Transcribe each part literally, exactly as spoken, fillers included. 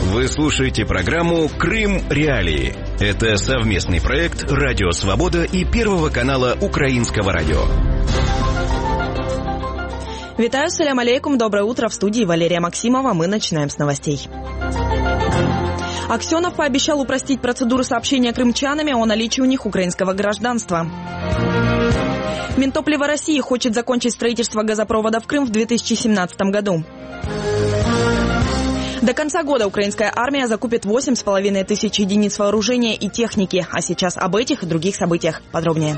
Вы слушаете программу «Крым Реалии». Это совместный проект «Радио Свобода» и Первого канала Украинского радио. Витаю, салям алейкум, доброе утро, в студии Валерия Максимова. Мы начинаем с новостей. Аксенов пообещал упростить процедуру сообщения крымчанами о наличии у них украинского гражданства. Минтоплива России хочет закончить строительство газопровода в Крым в две тысячи семнадцатом году. До конца года украинская армия закупит восемь с половиной тысяч единиц вооружения и техники. А сейчас об этих и других событиях подробнее.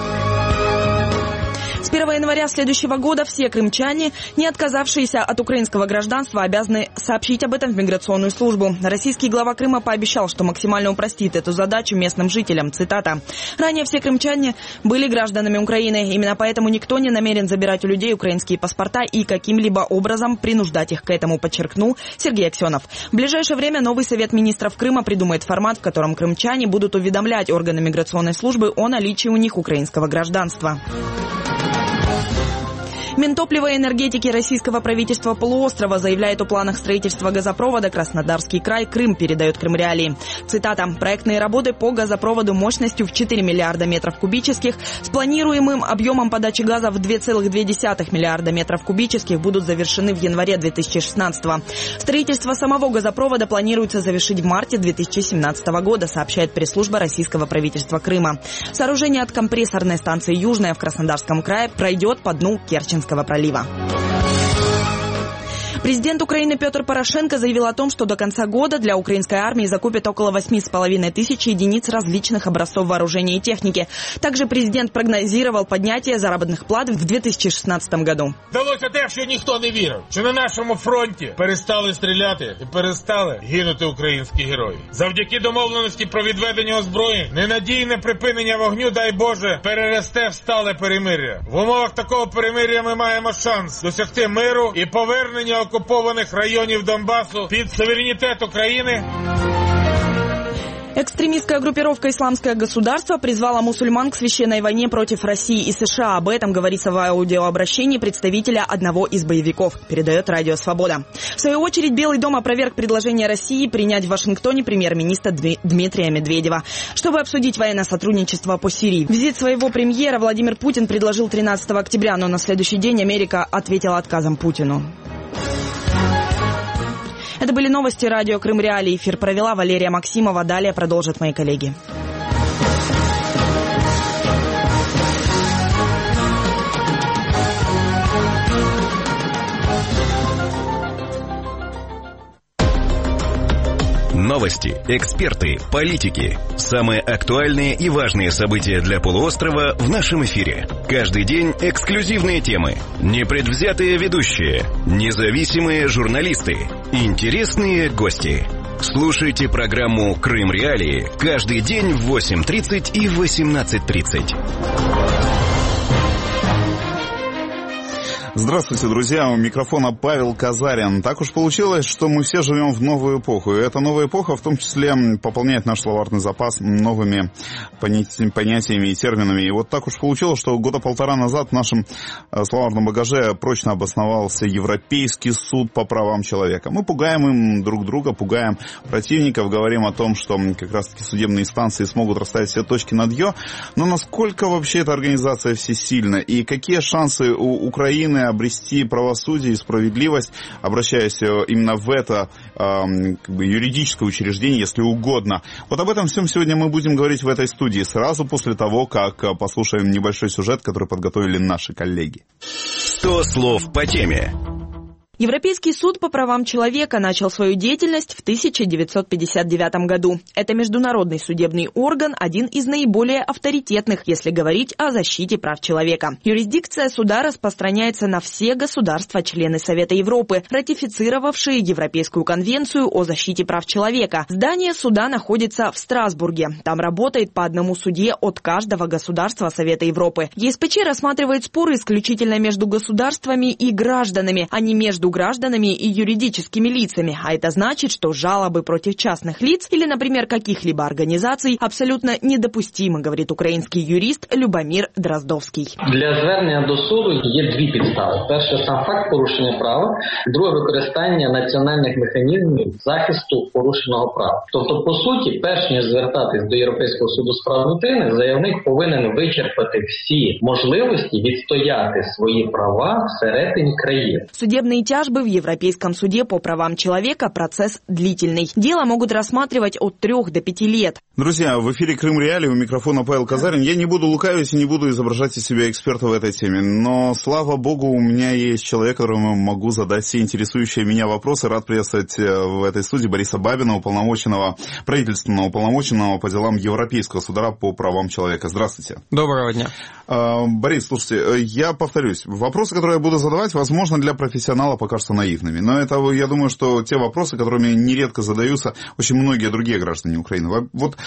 С первого января следующего года все крымчане, не отказавшиеся от украинского гражданства, обязаны сообщить об этом в миграционную службу. Российский глава Крыма пообещал, что максимально упростит эту задачу местным жителям. Цитата. «Ранее все крымчане были гражданами Украины. Именно поэтому никто не намерен забирать у людей украинские паспорта и каким-либо образом принуждать их к этому», подчеркнул Сергей Аксенов. В ближайшее время новый Совет министров Крыма придумает формат, в котором крымчане будут уведомлять органы миграционной службы о наличии у них украинского гражданства. Минтоплива и энергетики российского правительства полуострова заявляет о планах строительства газопровода «Краснодарский край. Крым», передает Крым Реалии. Цитата. «Проектные работы по газопроводу мощностью в четыре миллиарда метров кубических с планируемым объемом подачи газа в два целых две десятых миллиарда метров кубических будут завершены в январе две тысячи шестнадцатого. Строительство самого газопровода планируется завершить в марте две тысячи семнадцатого года, сообщает пресс-служба российского правительства Крыма. Сооружение от компрессорной станции «Южная» в Краснодарском крае пройдет по дну Керченского пролива. Президент Украины Петр Порошенко заявил о том, что до конца года для украинской армии закупят около восьми с половиной тысяч единиц различных образцов вооружения и техники. Также президент прогнозировал поднятие заробітних плат в две тысячи шестнадцатом году. Вдалося те, що ніхто не вірив, що на нашому фронті перестали стріляти і перестали гинути українські герої. Завдяки домовленості про відведення озброєнь, ненадійне припинення вогню, дай Боже, переросте в стале перемир'я. В умовах такого перемир'я ми маємо шанс досягти миру і повернення окупованных районов Донбассу под суверенитет Украины. Экстремистская группировка «Исламское государство» призвала мусульман к священной войне против России и США. Об этом говорится в аудиообращении представителя одного из боевиков, передает Радио Свобода. В свою очередь, Белый дом опроверг предложение России принять в Вашингтоне премьер-министра Дмитрия Медведева, чтобы обсудить военное сотрудничество по Сирии. Визит своего премьера Владимир Путин предложил тринадцатого октября, но на следующий день Америка ответила отказом Путину. Это были новости радио «Крым Реалии». Эфир провела Валерия Максимова. Далее продолжат мои коллеги. Новости, эксперты, политики. Самые актуальные и важные события для полуострова в нашем эфире. Каждый день эксклюзивные темы, непредвзятые ведущие, независимые журналисты, интересные гости. Слушайте программу «Крым Реалии» каждый день в восемь тридцать и восемнадцать тридцать. Здравствуйте, друзья, у микрофона Павел Казарин. Так уж получилось, что мы все живем в новую эпоху. И эта новая эпоха в том числе пополняет наш словарный запас новыми понятиями и терминами. И вот так уж получилось, что года полтора назад в нашем словарном багаже прочно обосновался Европейский суд по правам человека. Мы пугаем им друг друга, пугаем противников, говорим о том, что как раз-таки судебные инстанции смогут расставить все точки над «ё». Но насколько вообще эта организация всесильна? И какие шансы у Украины обрести правосудие и справедливость, обращаясь именно в это э, как бы юридическое учреждение, если угодно. Вот об этом всем сегодня мы будем говорить в этой студии, сразу после того, как послушаем небольшой сюжет, который подготовили наши коллеги. Сто слов по теме. Европейский суд по правам человека начал свою деятельность в тысяча девятьсот пятьдесят девятом году. Это международный судебный орган, один из наиболее авторитетных, если говорить о защите прав человека. Юрисдикция суда распространяется на все государства-члены Совета Европы, ратифицировавшие Европейскую конвенцию о защите прав человека. Здание суда находится в Страсбурге. Там работает по одному судье от каждого государства Совета Европы. ЕСПЧ рассматривает споры исключительно между государствами и гражданами, а не между между гражданами и юридическими лицами, а это значит, что жалобы против частных лиц или, например, каких-либо организаций абсолютно недопустимы, говорит украинский юрист Любомир Дроздовский. Для звернення до суду є дві підстави. Перше, сам факт порушення права. Друге, використання національних механізмів захисту порушеного права. Тобто, по суті, перш ніж звертатись до Європейського суду з прав людини, заявник повинен вичерпати всі можливості відстояти свої права всередині країни. Судебные тяжбы в Европейском суде по правам человека – процесс длительный. Дело могут рассматривать от трех до пяти лет. Друзья, в эфире Крым Реалии, у микрофона Павел Казарин. Я не буду лукавить и не буду изображать из себя эксперта в этой теме, но, слава богу, у меня есть человек, которому могу задать все интересующие меня вопросы. Рад приветствовать в этой студии Бориса Бабина, уполномоченного, правительственного уполномоченного по делам Европейского суда по правам человека. Здравствуйте. Доброго дня. Борис, слушайте, я повторюсь, вопросы, которые я буду задавать, возможно, для профессионала покажутся наивными, но это, я думаю, что те вопросы, которыми нередко задаются очень многие другие граждане Украины. Вот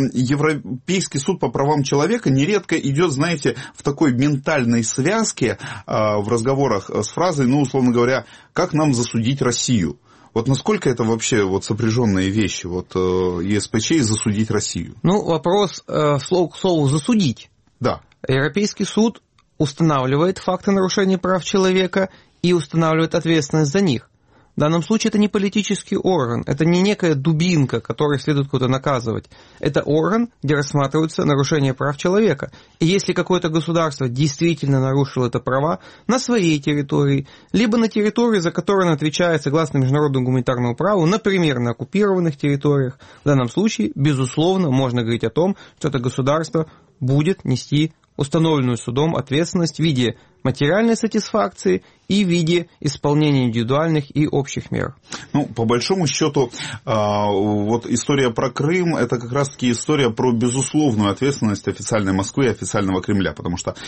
Европейский суд по правам человека нередко идет, знаете, в такой ментальной связке в разговорах с фразой, ну, условно говоря, как нам засудить Россию? Вот насколько это вообще вот сопряженные вещи, вот ЕСПЧ и засудить Россию? Ну, вопрос, э, слово к слову, засудить. Да. Европейский суд устанавливает факты нарушения прав человека и устанавливает ответственность за них. В данном случае это не политический орган, это не некая дубинка, которой следует куда-то наказывать. Это орган, где рассматриваются нарушения прав человека. И если какое-то государство действительно нарушило это права на своей территории, либо на территории, за которую оно отвечает согласно международному гуманитарному праву, например, на оккупированных территориях, в данном случае, безусловно, можно говорить о том, что это государство будет нести установленную судом ответственность в виде материальной сатисфакции и в виде исполнения индивидуальных и общих мер. Ну, по большому счету, вот история про Крым, это как раз-таки история про безусловную ответственность официальной Москвы и официального Кремля, потому что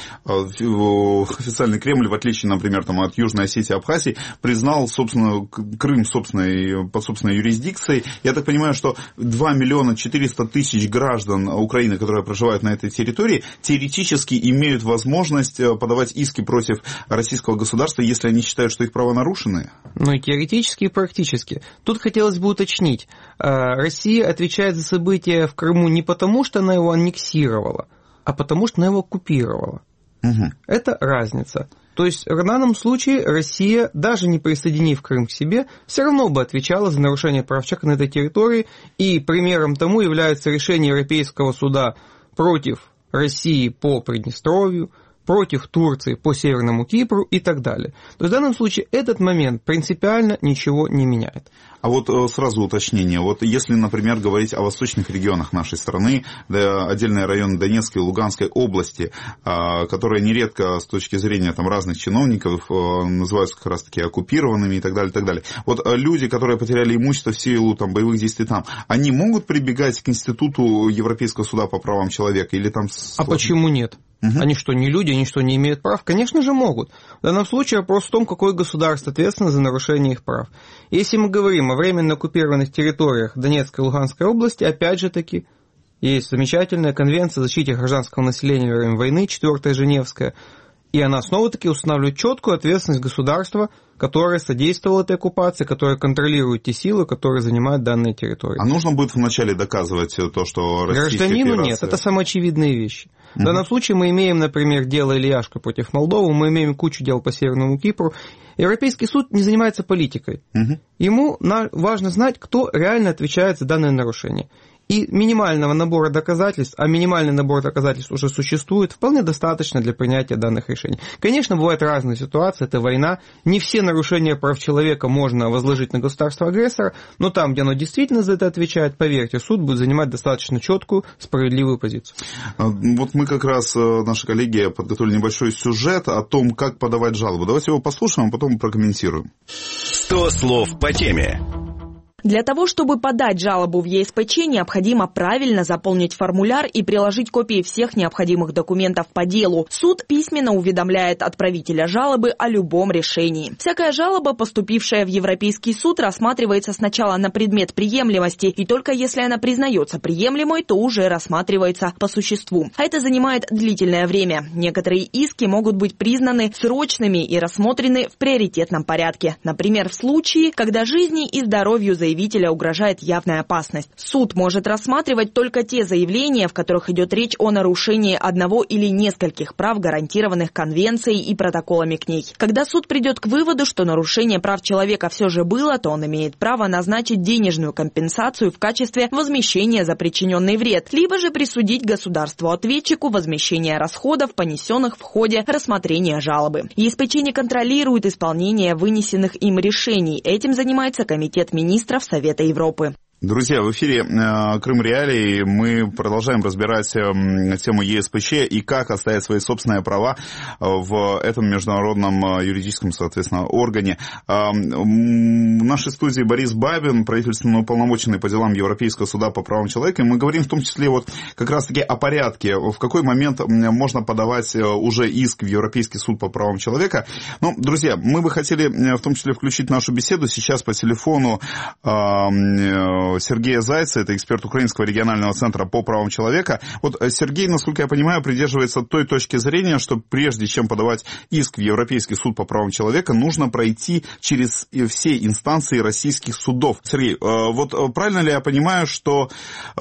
официальный Кремль, в отличие, например, там, от Южной Осетии и Абхазии, признал, собственно, Крым собственной, под собственной юрисдикцией. Я так понимаю, что два миллиона четыреста тысяч граждан Украины, которые проживают на этой территории, теоретически имеют возможность подавать иски против российского государства, если они считают, что их права нарушены? Ну и теоретически, и практически. Тут хотелось бы уточнить. Россия отвечает за события в Крыму не потому, что она его аннексировала, а потому, что она его оккупировала. Угу. Это разница. То есть в данном случае Россия, даже не присоединив Крым к себе, все равно бы отвечала за нарушение прав человека на этой территории, и примером тому является решение Европейского суда против России по Приднестровью, против Турции по Северному Кипру и так далее. То есть в данном случае этот момент принципиально ничего не меняет. А вот сразу уточнение. Вот если, например, говорить о восточных регионах нашей страны, да, отдельные районы Донецкой и Луганской области, которые нередко с точки зрения там, разных чиновников называются как раз-таки оккупированными и так далее, и так далее. Вот люди, которые потеряли имущество в силу там, боевых действий там, они могут прибегать к институту Европейского суда по правам человека? Или там... А почему нет? Угу. Они что, не люди, они что, не имеют прав? Конечно же могут. В данном случае вопрос в том, какое государство ответственно за нарушение их прав. Если мы говорим о временно оккупированных территориях Донецкой и Луганской области, опять же таки, есть замечательная конвенция о защите гражданского населения во время войны, четвертая Женевская, и она снова-таки устанавливает четкую ответственность государства, которое содействовало этой оккупации, которое контролирует те силы, которые занимают данные территории. А нужно будет вначале доказывать то, что Российская Гражданину Федерация... нет, это самоочевидные вещи. В данном случае мы имеем, например, дело Ильяшко против Молдовы, мы имеем кучу дел по Северному Кипру. Европейский суд не занимается политикой. Угу. Ему важно знать, кто реально отвечает за данное нарушение. И минимального набора доказательств, а минимальный набор доказательств уже существует, вполне достаточно для принятия данных решений. Конечно, бывают разные ситуации, это война, не все нарушения прав человека можно возложить на государство-агрессора, но там, где оно действительно за это отвечает, поверьте, суд будет занимать достаточно четкую, справедливую позицию. Вот мы как раз, наши коллеги, подготовили небольшой сюжет о том, как подавать жалобу. Давайте его послушаем, а потом прокомментируем. Сто слов по теме. Для того, чтобы подать жалобу в ЕСПЧ, необходимо правильно заполнить формуляр и приложить копии всех необходимых документов по делу. Суд письменно уведомляет отправителя жалобы о любом решении. Всякая жалоба, поступившая в Европейский суд, рассматривается сначала на предмет приемлемости, и только если она признается приемлемой, то уже рассматривается по существу. А это занимает длительное время. Некоторые иски могут быть признаны срочными и рассмотрены в приоритетном порядке. Например, в случае, когда жизни и здоровью заявителя угрожает явная опасность. Суд может рассматривать только те заявления, в которых идет речь о нарушении одного или нескольких прав, гарантированных Конвенцией и протоколами к ней. Когда суд придет к выводу, что нарушение прав человека все же было, то он имеет право назначить денежную компенсацию в качестве возмещения за причиненный вред, либо же присудить государству-ответчику возмещение расходов, понесенных в ходе рассмотрения жалобы. ЕСПЧ не контролирует исполнение вынесенных им решений. Этим занимается Комитет министров Совета Европы. Друзья, в эфире «Крым Реалии». Мы продолжаем разбирать тему ЕСПЧ и как отстоять свои собственные права в этом международном юридическом, соответственно, органе. В нашей студии Борис Бабин, правительственный уполномоченный по делам Европейского суда по правам человека. И мы говорим в том числе вот как раз-таки о порядке. В какой момент можно подавать уже иск в Европейский суд по правам человека. Ну, друзья, мы бы хотели в том числе включить нашу беседу сейчас по телефону Сергея Зайца, это эксперт Украинского регионального центра по правам человека. Вот Сергей, насколько я понимаю, придерживается той точки зрения, что прежде чем подавать иск в Европейский суд по правам человека, нужно пройти через все инстанции российских судов. Сергей, вот правильно ли я понимаю, что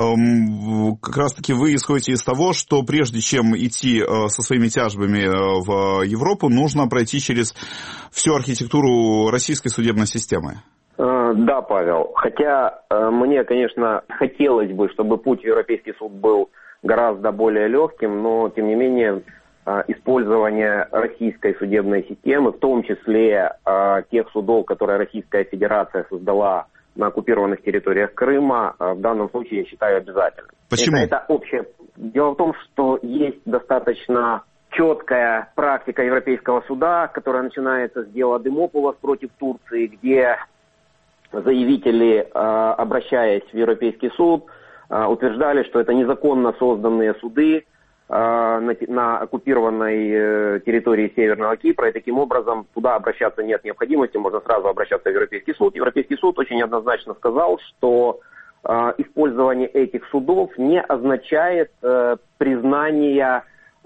как раз-таки вы исходите из того, что прежде чем идти со своими тяжбами в Европу, нужно пройти через всю архитектуру российской судебной системы? Да, Павел. Хотя мне, конечно, хотелось бы, чтобы путь в Европейский суд был гораздо более легким, но, тем не менее, использование российской судебной системы, в том числе тех судов, которые Российская Федерация создала на оккупированных территориях Крыма, в данном случае я считаю обязательным. Почему? Это, это общее. Дело в том, что есть достаточно четкая практика Европейского суда, которая начинается с дела Демополос против Турции, где заявители, обращаясь в Европейский суд, утверждали, что это незаконно созданные суды на оккупированной территории Северного Кипра, и таким образом туда обращаться нет необходимости, можно сразу обращаться в Европейский суд. Европейский суд очень однозначно сказал, что использование этих судов не означает признание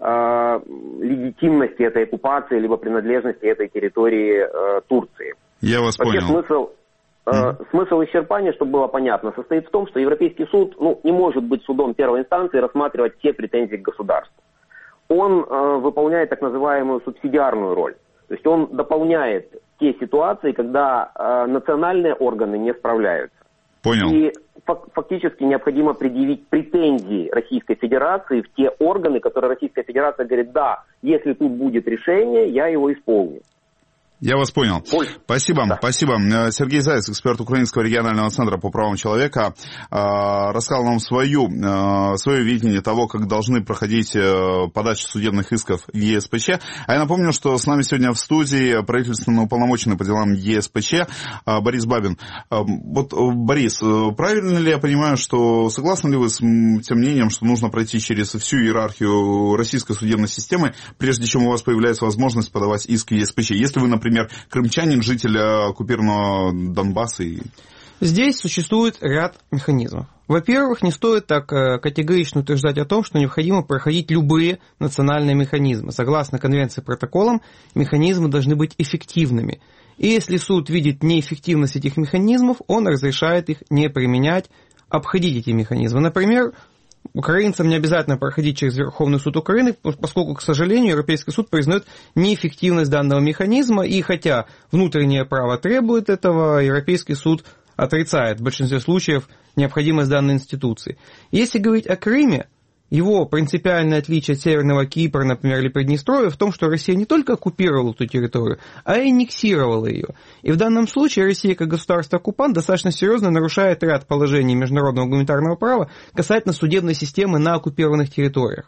легитимности этой оккупации либо принадлежности этой территории Турции. Я вас Вообще понял. Смысл... Mm-hmm. Смысл исчерпания, чтобы было понятно, состоит в том, что Европейский суд ну, не может быть судом первой инстанции и рассматривать все претензии к государству. Он э, выполняет так называемую субсидиарную роль. То есть он дополняет те ситуации, когда э, национальные органы не справляются. Понял. И фак- фактически необходимо предъявить претензии Российской Федерации в те органы, которые Российская Федерация говорит, да, если тут будет решение, я его исполню. Я вас понял. Ой. Спасибо, да. спасибо. Сергей Заяц, эксперт Украинского регионального центра по правам человека, рассказал нам свою, свое видение того, как должны проходить подачи судебных исков в ЕСПЧ. А я напомню, что с нами сегодня в студии правительственно уполномоченный по делам ЕСПЧ Борис Бабин. Вот, Борис, правильно ли я понимаю, что согласны ли вы с тем мнением, что нужно пройти через всю иерархию российской судебной системы, прежде чем у вас появляется возможность подавать иск в ЕСПЧ? Если вы, например, Например, крымчанин, житель оккупированного Донбасса? И... Здесь существует ряд механизмов. Во-первых, не стоит так категорично утверждать о том, что необходимо проходить любые национальные механизмы. Согласно конвенции и протоколам, механизмы должны быть эффективными. И если суд видит неэффективность этих механизмов, он разрешает их не применять, обходить эти механизмы. Например, украинцам не обязательно проходить через Верховный суд Украины, поскольку, к сожалению, Европейский суд признает неэффективность данного механизма, и хотя внутреннее право требует этого, Европейский суд отрицает в большинстве случаев необходимость данной институции. Если говорить о Крыме, его принципиальное отличие от Северного Кипра, например, или Приднестровья в том, что Россия не только оккупировала эту территорию, а и аннексировала ее. И в данном случае Россия, как государство-оккупант, достаточно серьезно нарушает ряд положений международного гуманитарного права касательно судебной системы на оккупированных территориях.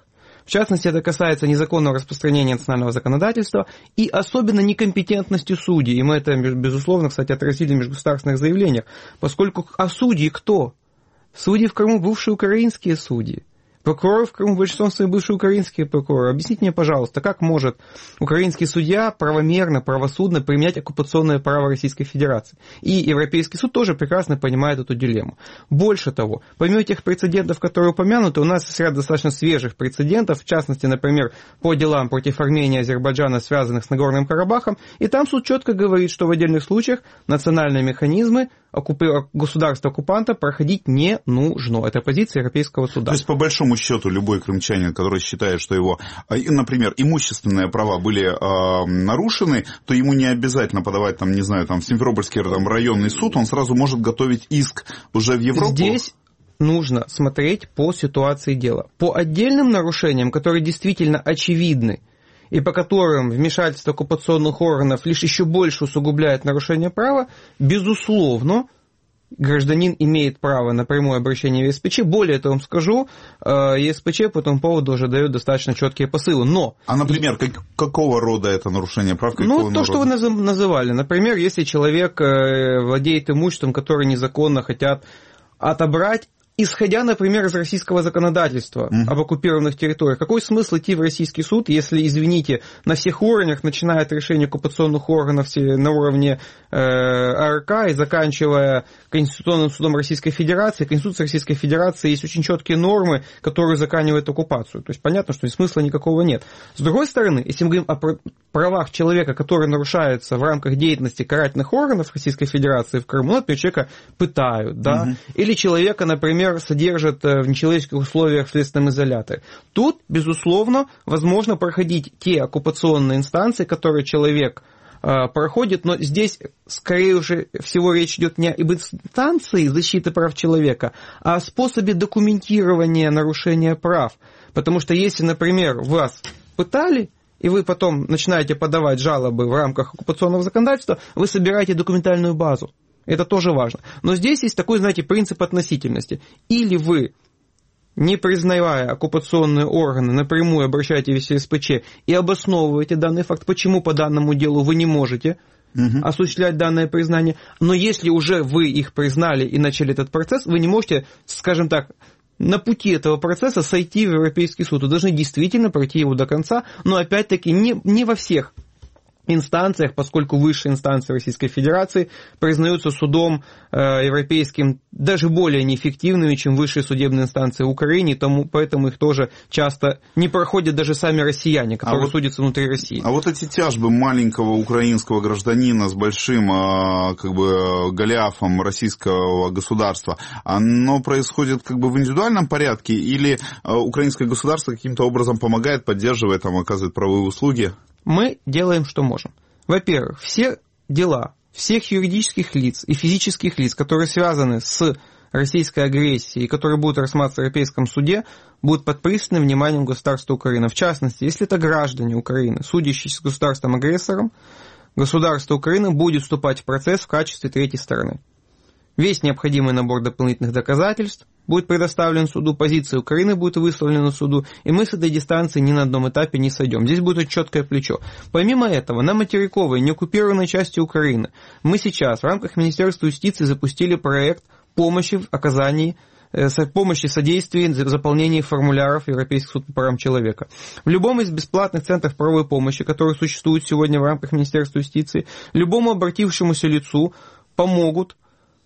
В частности, это касается незаконного распространения национального законодательства и особенно некомпетентности судей. И мы это, безусловно, кстати, отразили в межгосударственных заявлениях, поскольку а судьи кто? Судьи в Крыму бывшие украинские судьи. Прокуроры в Крыму, большинство своих бывшие украинские прокуроры. Объясните мне, пожалуйста, как может украинский судья правомерно, правосудно применять оккупационное право Российской Федерации? И Европейский суд тоже прекрасно понимает эту дилемму. Больше того, помимо тех прецедентов, которые упомянуты, у нас есть ряд достаточно свежих прецедентов, в частности, например, по делам против Армении и Азербайджана, связанных с Нагорным Карабахом, и там суд четко говорит, что в отдельных случаях национальные механизмы государства-оккупанта проходить не нужно. Это позиция Европейского суда. То есть, по большому счету, любой крымчанин, который считает, что его, например, имущественные права были э, нарушены, то ему не обязательно подавать, там, не знаю, там, в Симферопольский там, районный суд, он сразу может готовить иск уже в Европу. Здесь нужно смотреть по ситуации дела. По отдельным нарушениям, которые действительно очевидны, и по которым вмешательство оккупационных органов лишь еще больше усугубляет нарушение права, безусловно, гражданин имеет право на прямое обращение в ЕСПЧ. Более того, вам скажу, ЕСПЧ по этому поводу уже дает достаточно четкие посылы. Но... А, например, как, какого рода это нарушение прав? Ну, то, что вы называли. Например, если человек владеет имуществом, которое незаконно хотят отобрать, исходя, например, из российского законодательства mm-hmm. об оккупированных территориях, какой смысл идти в российский суд, если, извините, на всех уровнях, начиная от решения оккупационных органов на уровне э, АРК и заканчивая Конституционным судом Российской Федерации, Конституция Российской Федерации есть очень четкие нормы, которые заканчивают оккупацию. То есть понятно, что смысла никакого нет. С другой стороны, если мы говорим о правах человека, которые нарушаются в рамках деятельности карательных органов Российской Федерации в Крыму, например, человека пытают, да, mm-hmm. или человека, например, содержат в нечеловеческих условиях в следственном изоляторе. Тут, безусловно, возможно проходить те оккупационные инстанции, которые человек э, проходит, но здесь, скорее уже всего, речь идет не об инстанции защиты прав человека, а о способе документирования нарушения прав. Потому что если, например, вас пытали, и вы потом начинаете подавать жалобы в рамках оккупационного законодательства, вы собираете документальную базу. Это тоже важно. Но здесь есть такой, знаете, принцип относительности. Или вы, не признавая оккупационные органы, напрямую обращаетесь в ЕСПЧ и обосновываете данный факт, почему по данному делу вы не можете угу. осуществлять данное признание. Но если уже вы их признали и начали этот процесс, вы не можете, скажем так, на пути этого процесса сойти в Европейский суд. Вы должны действительно пройти его до конца, но опять-таки не, не во всех инстанциях, поскольку высшие инстанции Российской Федерации признаются судом э, европейским даже более неэффективными, чем высшие судебные инстанции в Украине, тому, поэтому их тоже часто не проходят даже сами россияне, которые а вот, судятся внутри России. А вот эти тяжбы маленького украинского гражданина с большим э, как бы голиафом российского государства, оно происходит как бы в индивидуальном порядке или э, украинское государство каким-то образом помогает, поддерживает, там, оказывает правовые услуги? Мы делаем, что можем. Во-первых, все дела всех юридических лиц и физических лиц, которые связаны с российской агрессией и которые будут рассматриваться в Европейском суде, будут под пристальным вниманием государства Украины. В частности, если это граждане Украины, судящиеся с государством-агрессором, государство Украины будет вступать в процесс в качестве третьей стороны. Весь необходимый набор дополнительных доказательств будет предоставлен суду, позиция Украины будет выставлена суду, и мы с этой дистанции ни на одном этапе не сойдем. Здесь будет четкое плечо. Помимо этого, на материковой, неоккупированной части Украины мы сейчас в рамках Министерства юстиции запустили проект помощи в оказании помощи, содействии в заполнении формуляров Европейского суда по правам человека. В любом из бесплатных центров правовой помощи, которые существуют сегодня в рамках Министерства юстиции, любому обратившемуся лицу помогут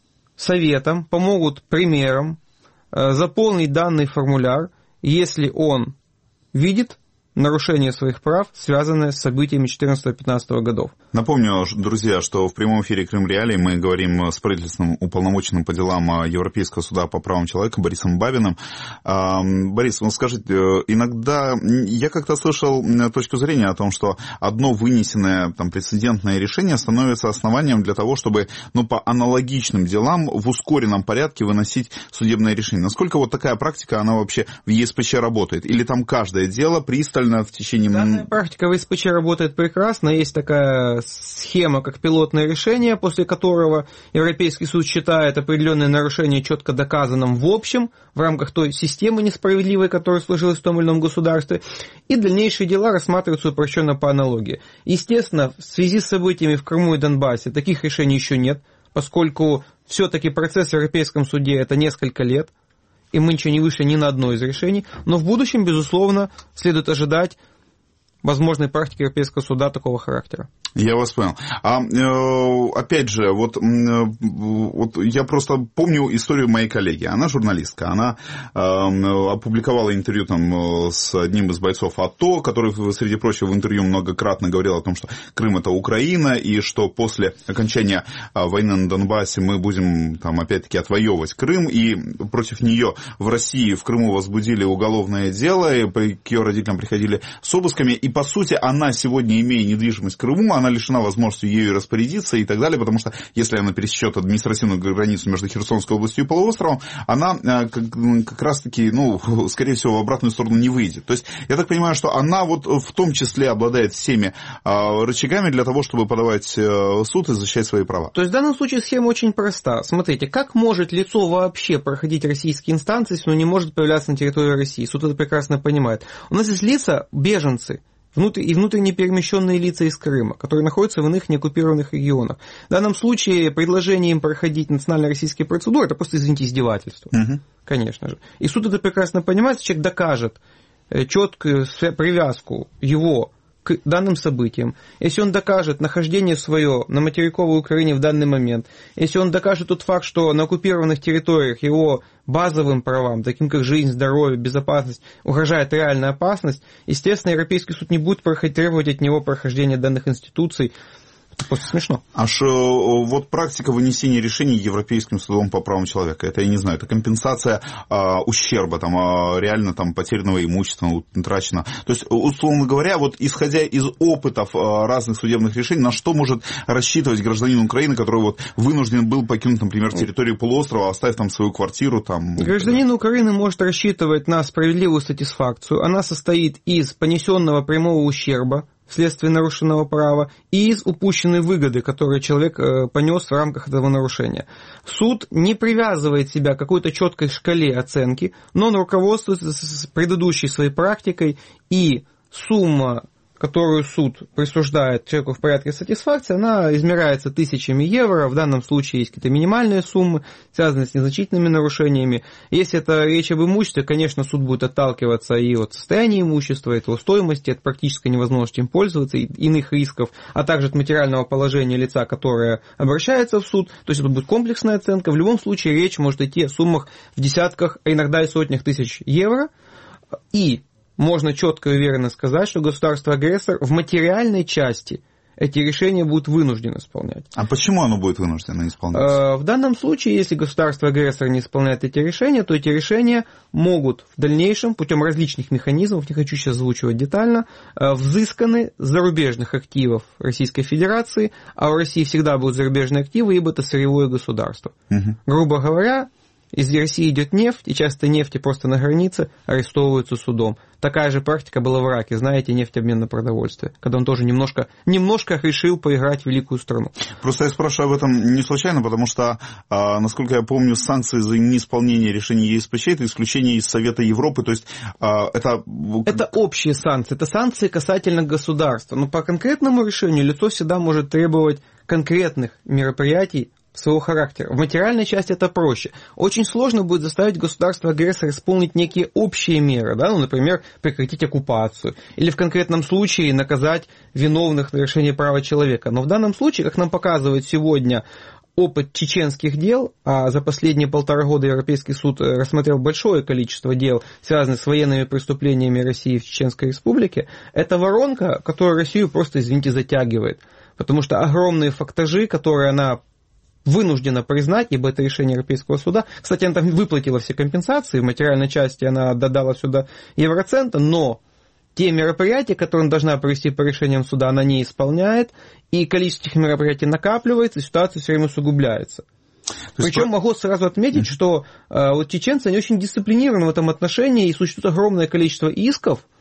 советом, помогут примером э, заполнить данный формуляр, если он видит нарушение своих прав, связанное с событиями четырнадцатого-пятнадцатого годов. Напомню, друзья, что в прямом эфире Крым Реалии мы говорим с правительственным уполномоченным по делам Европейского суда по правам человека Борисом Бабиным. Борис, ну скажите, иногда я как-то слышал точку зрения о том, что одно вынесенное там, прецедентное решение становится основанием для того, чтобы ну, по аналогичным делам в ускоренном порядке выносить судебное решение. Насколько вот такая практика, она вообще в ЕСПЧ работает? Или там каждое дело пристально буквально в течение... Данная практика в СПЧ работает прекрасно. Есть такая схема, как пилотное решение, после которого Европейский суд считает определенное нарушение четко доказанным в общем, в рамках той системы несправедливой, которая сложилась в том или ином государстве, и дальнейшие дела рассматриваются упрощенно по аналогии. Естественно, в связи с событиями в Крыму и Донбассе таких решений еще нет, поскольку все-таки процесс в Европейском суде это несколько лет, и мы ничего не вышли ни на одно из решений, но в будущем, безусловно, следует ожидать возможной практики Европейского суда такого характера. Я вас понял. А э, опять же, вот, э, вот я просто помню историю моей коллеги. Она журналистка. Она э, опубликовала интервью там с одним из бойцов АТО, который, среди прочего, в интервью многократно говорил о том, что Крым это Украина, и что после окончания войны на Донбассе мы будем там опять-таки отвоевывать Крым, и против нее в России, в Крыму возбудили уголовное дело, и к ее родителям приходили с обысками, и по сути она сегодня, имея недвижимость в Крыму, она лишена возможности ею распорядиться и так далее, потому что если она пересечет административную границу между Херсонской областью и полуостровом, она как, как раз-таки, ну, скорее всего, в обратную сторону не выйдет. То есть, я так понимаю, что она вот в том числе обладает всеми а, рычагами для того, чтобы подавать а, суд и защищать свои права. То есть, в данном случае схема очень проста. Смотрите, как может лицо вообще проходить российские инстанции, если оно не может появляться на территории России? Суд это прекрасно понимает. У нас есть лица, беженцы, и внутренне перемещенные лица из Крыма, которые находятся в иных неоккупированных регионах. В данном случае предложение им проходить национально-российские процедуры, это просто, извините, издевательство. Угу. Конечно же. И суд это прекрасно понимает, человек докажет четкую привязку его к данным событиям, если он докажет нахождение свое на материковой Украине в данный момент, если он докажет тот факт, что на оккупированных территориях его базовым правам, таким как жизнь, здоровье, безопасность, угрожает реальная опасность, естественно, Европейский суд не будет требовать от него прохождения данных институций. Просто смешно. Аж вот практика вынесения решений Европейским судом по правам человека, это, я не знаю, это компенсация а, ущерба, там, а, реально там, потерянного имущества, утраченного. То есть, условно говоря, вот исходя из опытов а, разных судебных решений, на что может рассчитывать гражданин Украины, который вот вынужден был покинуть, например, территорию полуострова, оставив там свою квартиру? Там... Гражданин Украины может рассчитывать на справедливую сатисфакцию. Она состоит из понесенного прямого ущерба вследствие нарушенного права и из упущенной выгоды, которую человек понес в рамках этого нарушения. Суд не привязывает себя к какой-то четкой шкале оценки, но он руководствуется предыдущей своей практикой, и сумма, которую суд присуждает человеку в порядке сатисфакции, она измеряется тысячами евро. В данном случае есть какие-то минимальные суммы, связанные с незначительными нарушениями. Если это речь об имуществе, конечно, суд будет отталкиваться и от состояния имущества, от его стоимости, от практической невозможности им пользоваться, и иных рисков, а также от материального положения лица, которое обращается в суд. То есть это будет комплексная оценка. В любом случае речь может идти о суммах в десятках, а иногда и сотнях тысяч евро. И можно четко и уверенно сказать, что государство-агрессор в материальной части эти решения будут вынуждены исполнять. А почему оно будет вынуждено исполнять? В данном случае, если государство-агрессор не исполняет эти решения, то эти решения могут в дальнейшем, путем различных механизмов, не хочу сейчас озвучивать детально, взысканы с зарубежных активов Российской Федерации, а в России всегда будут зарубежные активы, ибо это сырьевое государство. Угу. Грубо говоря, из России идет нефть, и часто нефти просто на границе арестовываются судом. Такая же практика была в Ираке, знаете, нефтеобмен на продовольствие, когда он тоже немножко, немножко решил поиграть в великую страну. Просто я спрашиваю об этом не случайно, потому что, насколько я помню, санкции за неисполнение решений ЕСПЧ – это исключение из Совета Европы, то есть это... Это общие санкции, это санкции касательно государства, но по конкретному решению лицо всегда может требовать конкретных мероприятий своего характера. В материальной части это проще. Очень сложно будет заставить государство-агрессора исполнить некие общие меры, да? Ну, например, прекратить оккупацию, или в конкретном случае наказать виновных в нарушении права человека. Но в данном случае, как нам показывает сегодня опыт чеченских дел, а за последние полтора года Европейский суд рассмотрел большое количество дел, связанных с военными преступлениями России в Чеченской Республике, это воронка, которая Россию просто, извините, затягивает. Потому что огромные фактажи, которые она вынуждена признать, ибо это решение Европейского суда. Кстати, она там выплатила все компенсации, в материальной части она додала сюда евроцента, но те мероприятия, которые она должна провести по решениям суда, она не исполняет, и количество этих мероприятий накапливается, и ситуация все время усугубляется. Причем про... могу сразу отметить, mm-hmm. что э, вот чеченцы, они очень дисциплинированы в этом отношении, и существует огромное количество исков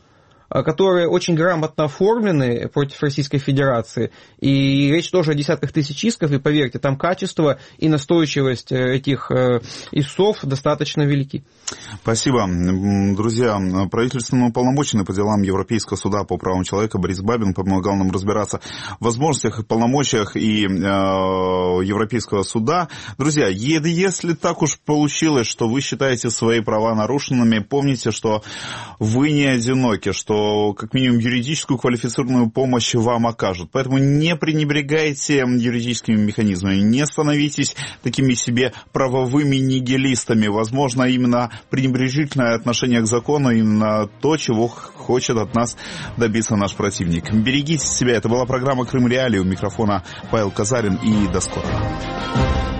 которые очень грамотно оформлены против Российской Федерации. И речь тоже о десятках тысяч исков, и поверьте, там качество и настойчивость этих истцов достаточно велики. Спасибо. Друзья, правительственный уполномоченный по делам Европейского суда по правам человека Борис Бабин помогал нам разбираться в возможностях и полномочиях и э, Европейского суда. Друзья, если так уж получилось, что вы считаете свои права нарушенными, помните, что вы не одиноки, что как минимум юридическую квалифицированную помощь вам окажут. Поэтому не пренебрегайте юридическими механизмами, не становитесь такими себе правовыми нигилистами. Возможно, именно пренебрежительное отношение к закону, именно то, чего хочет от нас добиться наш противник. Берегите себя. Это была программа «Крым Реалии». У микрофона Павел Казарин. И до скорого.